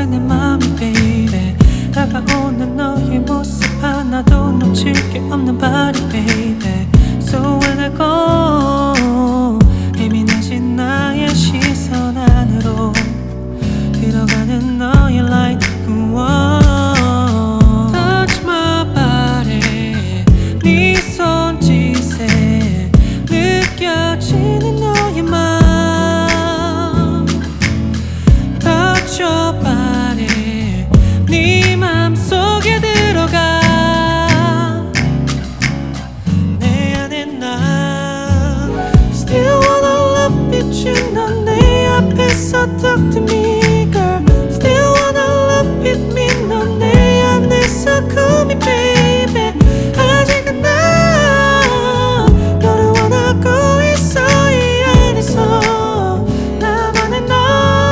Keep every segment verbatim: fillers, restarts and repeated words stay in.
내 맘이 baby. 다가오는 너의 모습 하나도 놓칠 게 없는 body baby. So when I go 예민해진 나의 시선 안으로 들어가는 너의 light. Touch my body 네 손짓에 느껴지는 너의 맘. Touch your body 네 맘속에 들어가. 내 안에 난 Still wanna love you. 넌 내 앞에서 talk to me girl. Still wanna love me. 넌 내 안에서 call me baby. 아직은 난 너를 원하고 있어. 이 안에서 나만의 너.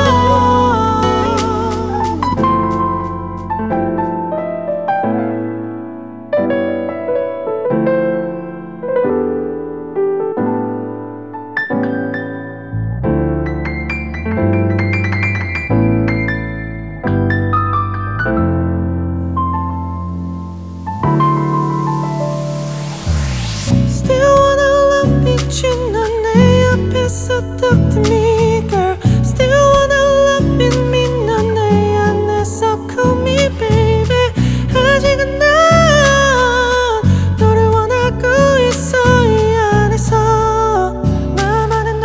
Still wanna love you. 넌 내 앞에서 talk to me girl. Still wanna love me. 넌 내 안에서 call me baby. 아직은 난 너를 원하고 있어. 이 안에서 나만의 너.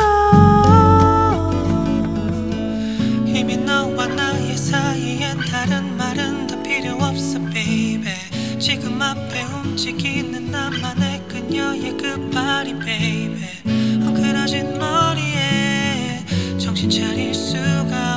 이미 너와 나의 사이엔 다른 말은 더 필요 없어 baby. 지금 앞에 움직이는 나만의 그녀의 그 body baby. 엉클어진 머리에 정신 차릴 수가